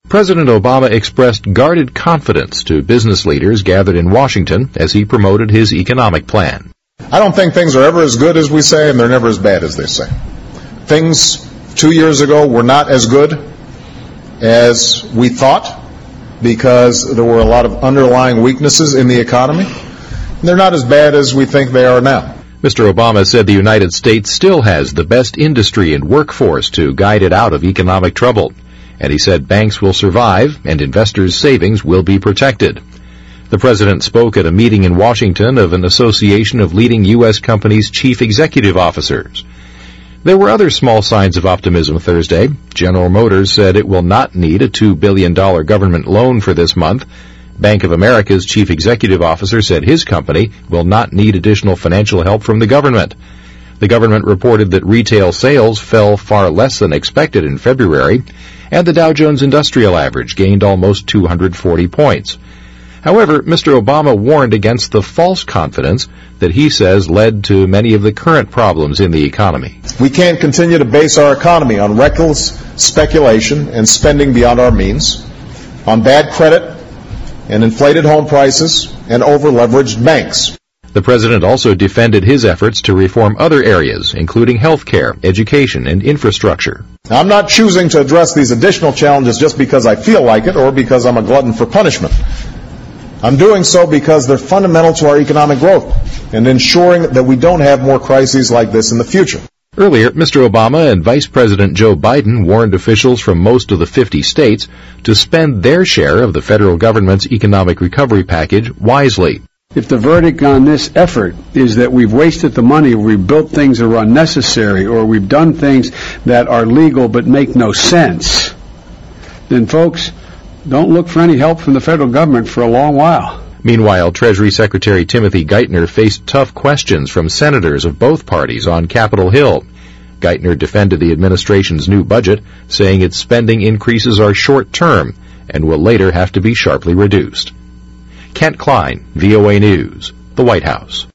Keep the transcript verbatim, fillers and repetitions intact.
President Obama expressed guarded confidence to business leaders gathered in Washington as he promoted his economic plan. I don't think things are ever as good as we say, and they're never as bad as they say. Things two years ago were not as good as we thought because there were a lot of underlying weaknesses in the economy. They're not as bad as we think they are now. Mister Obama said the United States still has the best industry and workforce to guide it out of economic trouble. And he said banks will survive and investors' savings will be protected. The president spoke at a meeting in Washington of an association of leading U S companies' chief executive officers. There were other small signs of optimism Thursday. General Motors said it will not need a two billion dollars government loan for this month. Bank of America's chief executive officer said his company will not need additional financial help from the government. The government reported that retail sales fell far less than expected in February, and the Dow Jones Industrial Average gained almost two hundred forty points. However, Mister Obama warned against the false confidence that he says led to many of the current problems in the economy. We can't continue to base our economy on reckless speculation and spending beyond our means, on bad credit and inflated home prices and over-leveraged banks. The president also defended his efforts to reform other areas, including health care, education, and infrastructure. Now, I'm not choosing to address these additional challenges just because I feel like it or because I'm a glutton for punishment. I'm doing so because they're fundamental to our economic growth and ensuring that we don't have more crises like this in the future. Earlier, Mister Obama and Vice President Joe Biden warned officials from most of the fifty states to spend their share of the federal government's economic recovery package wisely. If the verdict on this effort is that we've wasted the money, or we've built things that are unnecessary, or we've done things that are legal but make no sense, then folks, don't look for any help from the federal government for a long while. Meanwhile, Treasury Secretary Timothy Geithner faced tough questions from senators of both parties on Capitol Hill. Geithner defended the administration's new budget, saying its spending increases are short-term and will later have to be sharply reduced. Kent Klein, V O A News, the White House.